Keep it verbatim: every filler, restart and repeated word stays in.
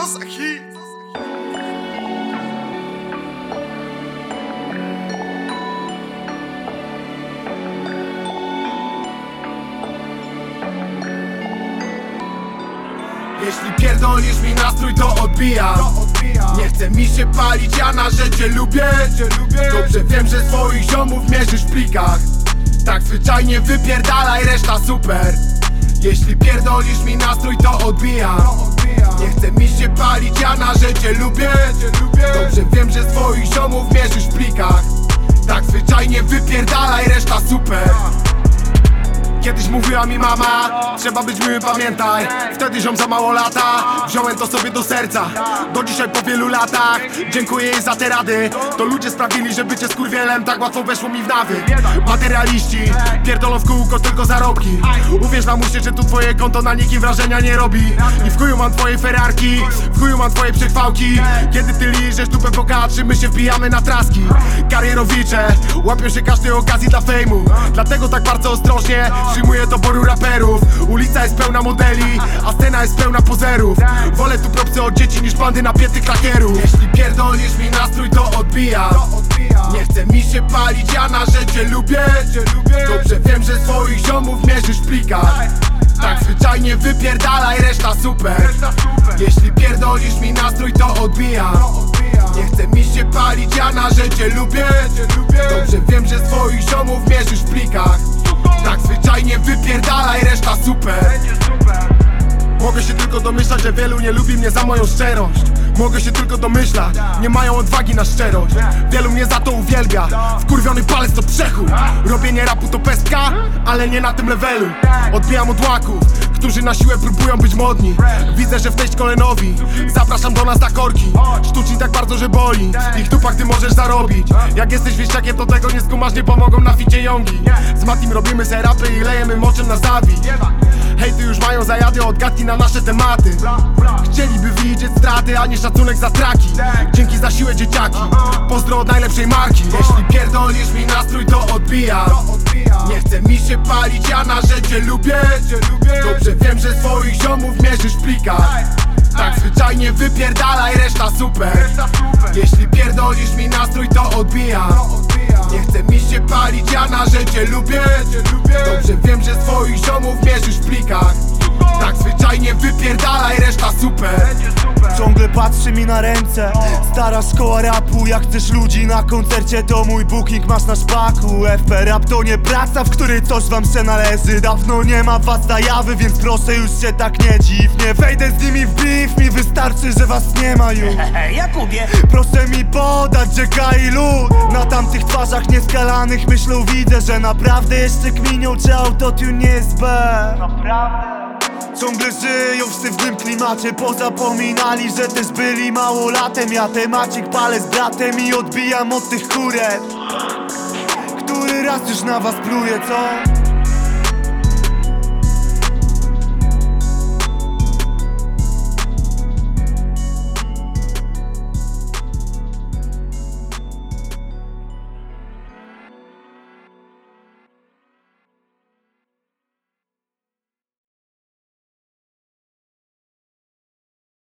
co za hit. Jeśli pierdolisz mi nastrój, to odbijam. Nie chce mi się palić, ja na rzeczy lubię. Dobrze wiem, że swoich ziomów mierzysz w plikach. Tak zwyczajnie wypierdalaj, reszta super. Jeśli pierdolisz mi nastrój, to odbijam. Nie chce mi się palić, ja na rzeczy lubię. Dobrze wiem, że swoich ziomów mierzysz w plikach. Tak zwyczajnie wypierdalaj, reszta super. Kiedyś mówiła mi mama, trzeba być miły, pamiętaj. Wtedy ziom za mało lata, wziąłem to sobie do serca. Do dzisiaj po wielu latach dziękuję jej za te rady. To ludzie sprawili, że bycie skurwielem tak łatwo weszło mi w nawyk. Materialiści pierdolą w kółko tylko zarobki. Uwierz na musie, że tu twoje konto na nikim wrażenia nie robi. I w chuju mam twoje ferarki, w chuju mam twoje przechwałki. Kiedy ty liżesz dupę bogaczy, my się wbijamy na traski. Karierowicze łapią się każdej okazji dla fejmu. Dlatego tak bardzo ostrożnie przyjmuję doboru raperów. Ulica jest pełna modeli, a scena jest pełna pozerów. Wolę tu propsy od dzieci niż bandy napiętych lakierów. Jeśli pierdolisz mi nastrój, to odbijam. Nie chce mi się palić, ja na rzeczy lubię. Dobrze wiem, że swoich ziomów mierzysz w plikach. Tak zwyczajnie wypierdalaj, reszta super. Jeśli pierdolisz mi nastrój, to odbijam. Nie chce mi się palić, ja na rzeczy lubię. Dobrze wiem, że swoich ziomów mierzysz w plikach. Tak zwyczajnie wypierdalaj, reszta super. Mogę się tylko domyślać, że wielu nie lubi mnie za moją szczerość. Mogę się tylko domyślać, nie mają odwagi na szczerość. Wielu mnie za to uwielbia, wkurwiony palec to przechuj. Robienie rapu to pestka, ale nie na tym levelu. Odbijam od łaków, którzy na siłę próbują być modni. Widzę, że w tej szkole nowi, zapraszam do nas na korki. Sztuczni tak bardzo, że boli, ich dupach ty możesz zarobić. Jak jesteś wieśniakiem, to tego nie skumasz, nie pomogą na ficie jągi. Z Matim robimy se rapy i lejemy moczem na zawi. Hejty już mają zajady od gadki na nasze tematy. Chcieliby widzieć straty, a nie szacunek za traki. Dzięki za siłę, dzieciaki, pozdro od najlepszej marki. Jeśli pierdolisz mi nastrój, to odbijam. Nie chce mi się palić, ja na rzeczy lubię. Dobrze wiem, że swoich ziomów mierzysz w plikach. Tak zwyczajnie wypierdalaj, reszta super. Jeśli pierdolisz mi nastrój, to odbijam. Nie chce mi się palić, ja na rzeczy lubię. Dobrze wiem, że swoich ziomów mierzysz w plikach. Tak zwyczajnie wypierdalaj, reszta super. Ciągle patrzy mi na ręce stara szkoła rapu. Jak chcesz ludzi na koncercie, to mój booking masz na szpaku. F P rap to nie praca, w której coś wam się należy. Dawno nie ma was na jawy, więc proszę już się tak nie dziw. Nie wejdę z nimi w beef, mi wystarczy, że was nie ma już. Jakubie, Proszę mi podać rzeka i lód. Na tamtych twarzach nieskalanych myślą widzę, że naprawdę jeszcze kminią, czy autotune nie jest B. naprawdę. Ciągle żyją w sztywnym klimacie, pozapominali, że też byli małolatem. Ja temacik palę z bratem i odbijam od tych kurek. Który raz już na was pluję, co?